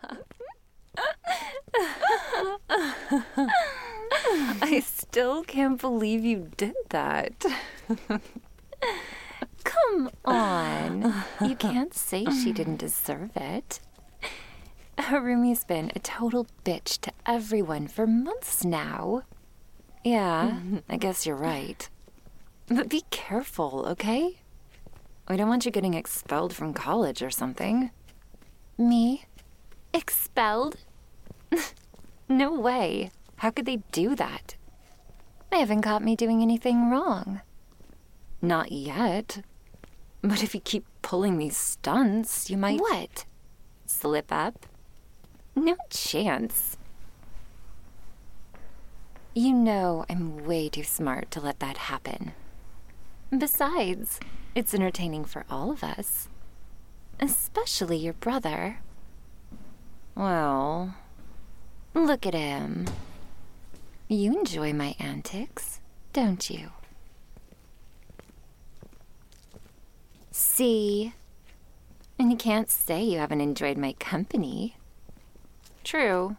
I still can't believe you did that. Come on. You can't say she didn't deserve it. Harumi's been a total bitch to everyone for months now. Yeah, I guess you're right. But be careful, okay? I don't want you getting expelled from college or something. Me? Expelled? No way. How could they do that? They haven't caught me doing anything wrong. Not yet. But if you keep pulling these stunts, you might... What? Slip up? No chance. You know I'm way too smart to let that happen. Besides, it's entertaining for all of us. Especially your brother. Well, look at him. You enjoy my antics, don't you? See? And you can't say you haven't enjoyed my company. True.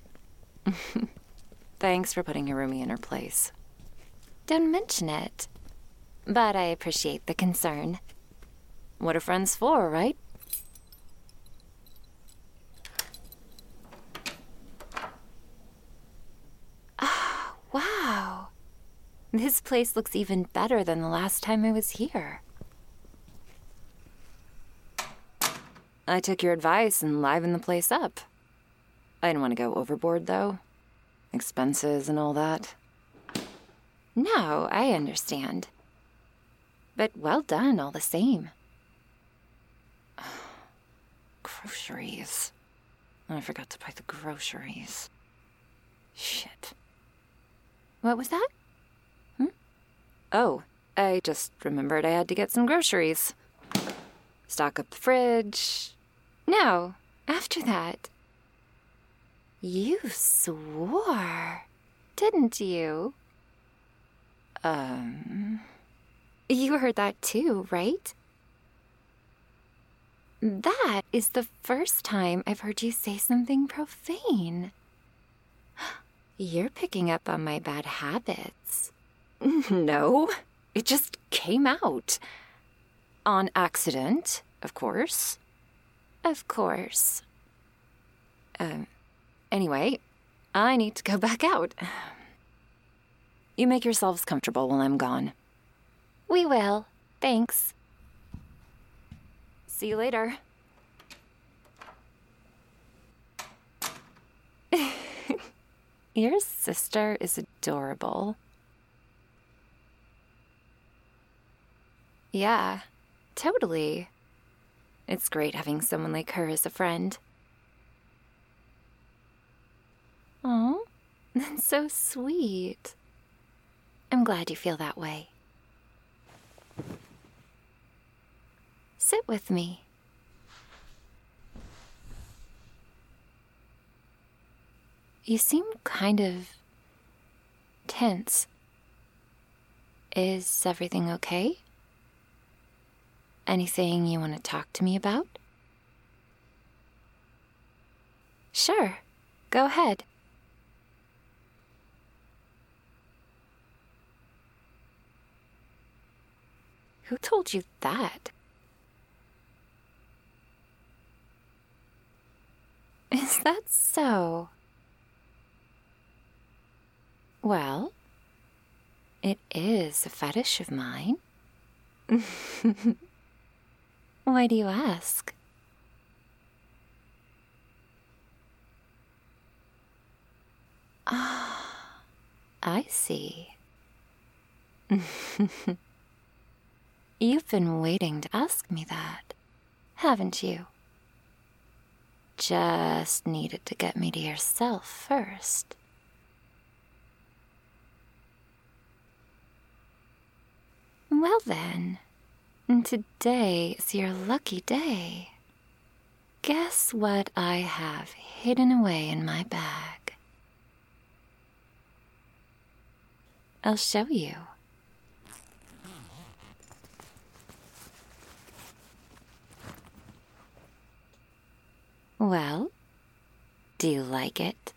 Thanks for putting Harumi in her place. Don't mention it. But I appreciate the concern. What are friends for, right? Ah, wow. This place looks even better than the last time I was here. I took your advice and livened the place up. I didn't want to go overboard, though. Expenses and all that. No, I understand. But well done all the same. Groceries. I forgot to buy the groceries. Shit. What was that? Oh, I just remembered I had to get some groceries. Stock up the fridge. No, after that. You swore, didn't you? You heard that too, right? That is the first time I've heard you say something profane. You're picking up on my bad habits. No, it just came out. On accident, of course. Of course. Anyway, I need to go back out. You make yourselves comfortable while I'm gone. We will. Thanks. See you later. Your sister is adorable. Yeah, totally. It's great having someone like her as a friend. Oh, that's so sweet. I'm glad you feel that way. Sit with me. You seem kind of tense. Is everything okay? Anything you want to talk to me about? Sure, go ahead. Who told you that? Is that so? Well, it is a fetish of mine. Why do you ask? Ah, I see. You've been waiting to ask me that, haven't you? Just needed to get me to yourself first. Well then, today is your lucky day. Guess what I have hidden away in my bag? I'll show you. Well, Do you like it?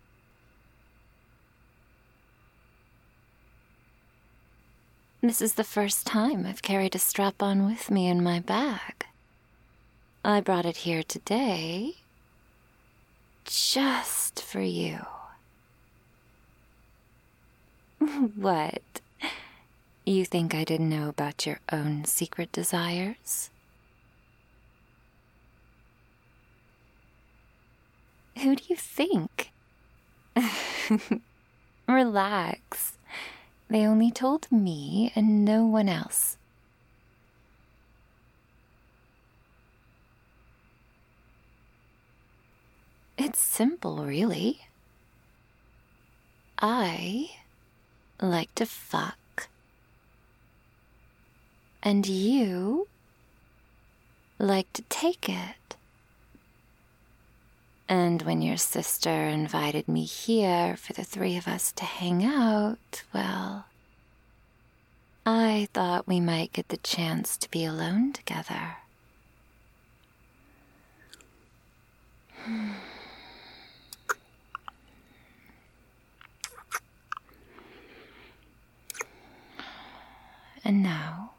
This is the first time I've carried a strap-on with me in my bag. I brought it here today, just for you. What? You think I didn't know about your own secret desires? Who do you think? Relax. They only told me and no one else. It's simple, really. I like to fuck. And you like to take it. And when your sister invited me here for the three of us to hang out, well, I thought we might get the chance to be alone together. And now,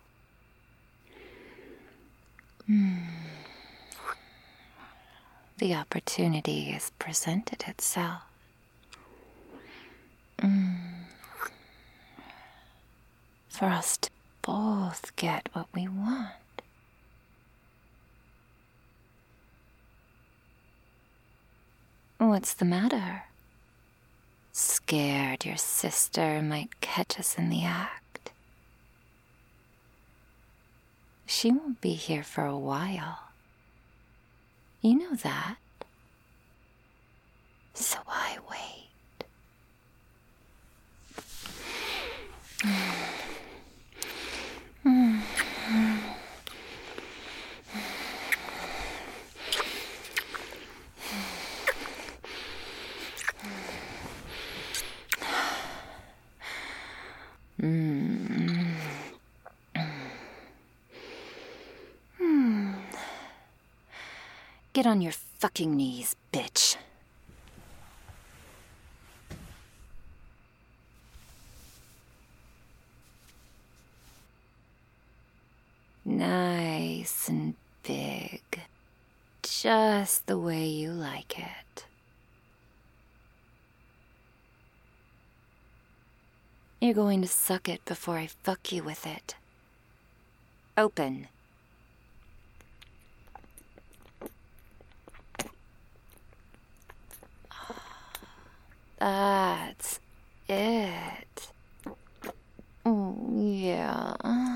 the opportunity has presented itself. For us to both get what we want. What's the matter? Scared your sister might catch us in the act? She won't be here for a while. You know that. So I wait. Get on your fucking knees, bitch. Nice and big. Just the way you like it. You're going to suck it before I fuck you with it. Open. That's it. Oh, yeah.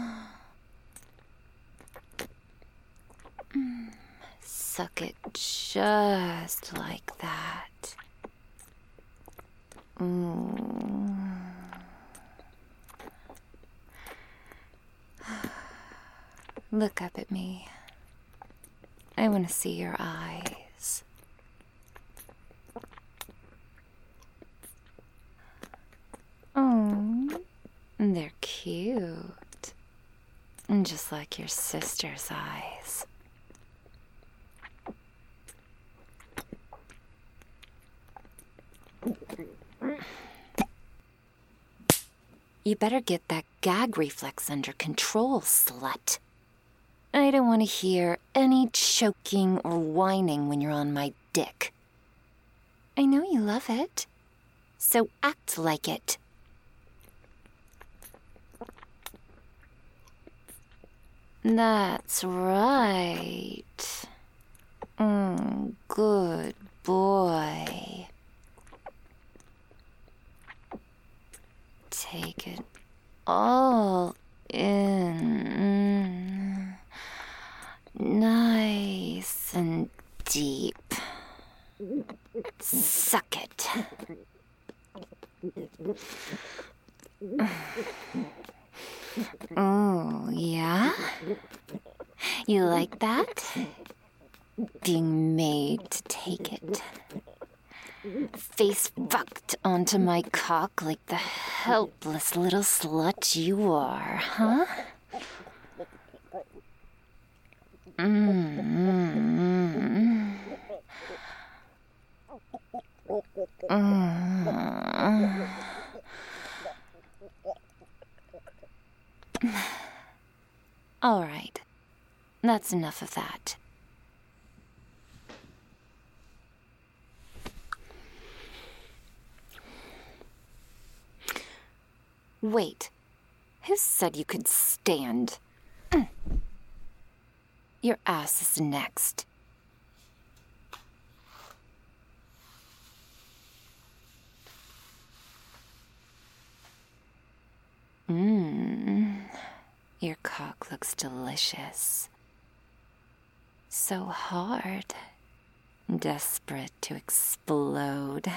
Suck it just like that. Look up at me. I want to see your eyes. Oh, they're cute. Just like your sister's eyes. You better get that gag reflex under control, slut. I don't want to hear any choking or whining when you're on my dick. I know you love it, so act like it. That's right. Good boy. Take it all in. Nice and deep. Suck it. Oh, yeah? You like that? Being made to take it. Face fucked onto my cock like the helpless little slut you are, huh? All right. That's enough of that. Wait. Who said you could stand? Your ass is next. Your cock looks delicious. So hard. Desperate to explode.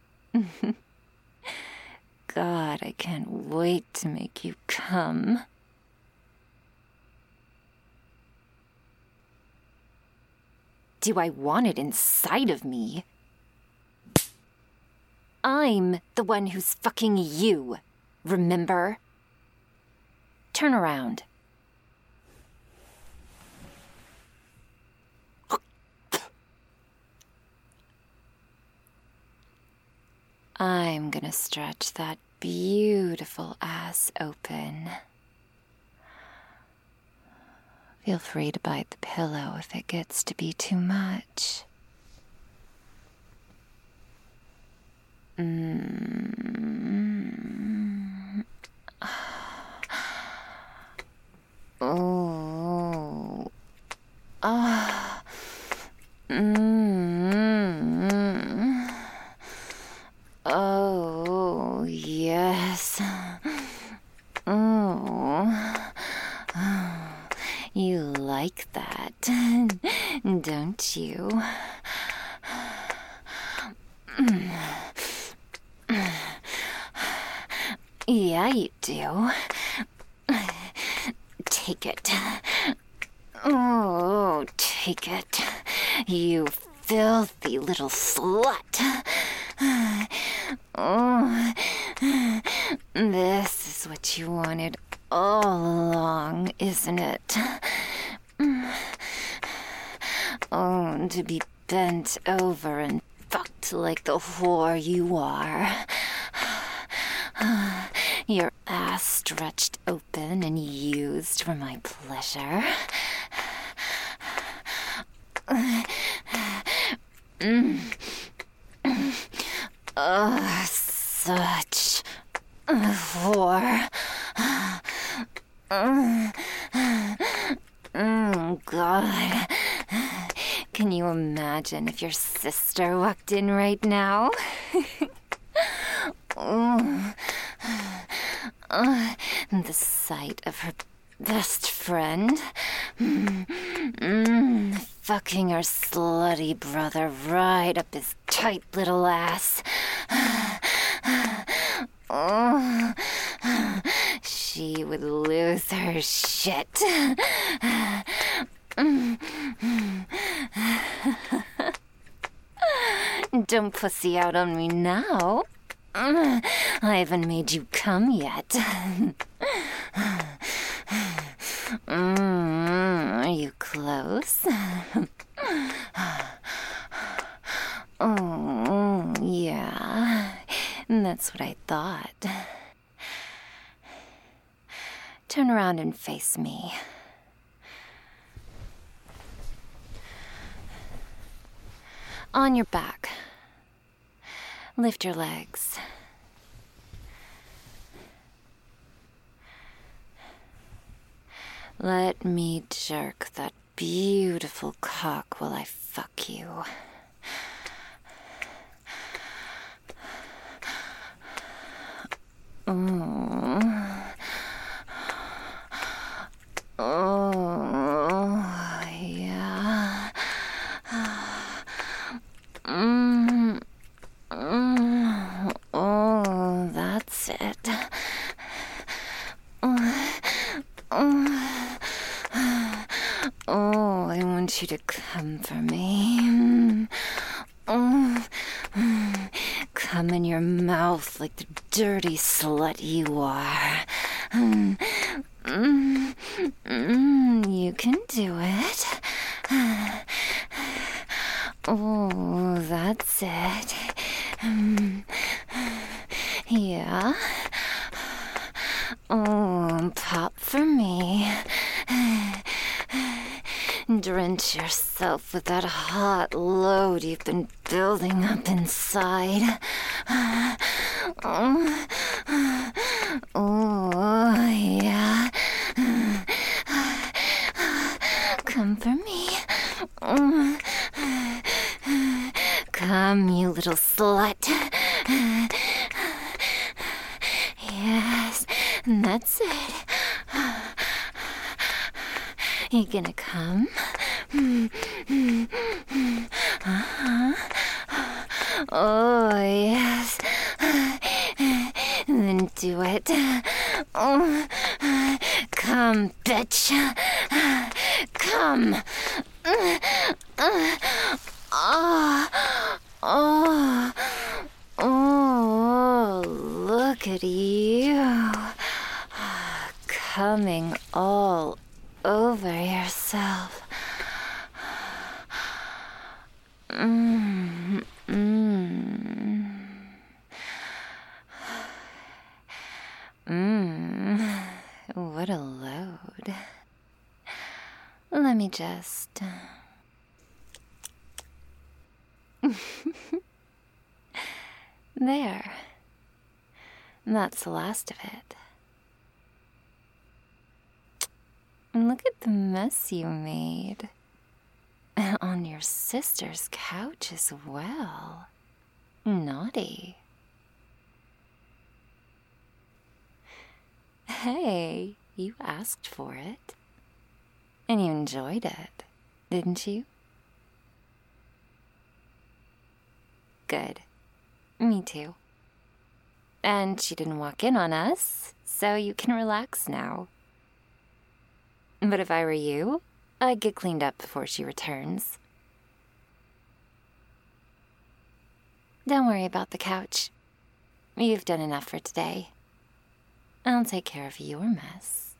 God, I can't wait to make you come. Do I want it inside of me? I'm the one who's fucking you, remember? Turn around. I'm gonna stretch that beautiful ass open. Feel free to bite the pillow if it gets to be too much. Oh. Ah. Oh, yes. Oh. You like that, don't you? Yeah, you do. Take it. Oh, take it. You filthy little slut. Oh, this is what you wanted all along, isn't it? Oh, to be bent over and fucked like the whore you are. Your ass stretched open and used for my pleasure. Such a whore. God. Can you imagine if your sister walked in right now? The sight of her best friend fucking her slutty brother right up his tight little ass. She would lose her shit. Don't pussy out on me now. I haven't made you come yet. Are you close? Oh, yeah. That's what I thought. Turn around and face me. On your back. Lift your legs. Let me jerk that beautiful cock while I fuck you. Oh, yeah. Oh, that's it. Oh, I want you to come for me. Come in your mouth like the dirty slut you are. You can do it. Oh, that's it. Yeah. Oh, pop for me. Drench yourself with that hot load you've been building up inside. Oh, yeah. Come for me. Come, you little slut. Yes, that's it. You gonna come? Oh, yes. Then do it. Oh, come, bitch. Come. Oh, look at you. Coming all over yourself. What a load. Let me just... There. That's the last of it. Look at the mess you made. On your sister's couch as well. Naughty. Hey, you asked for it. And you enjoyed it, didn't you? Good. Me too. And she didn't walk in on us, so you can relax now. But if I were you, I'd get cleaned up before she returns. Don't worry about the couch. You've done enough for today. I'll take care of your mess.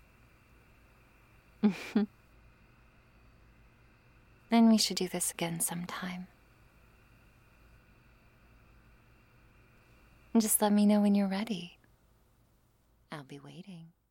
Then we should do this again sometime. Just let me know when you're ready. I'll be waiting.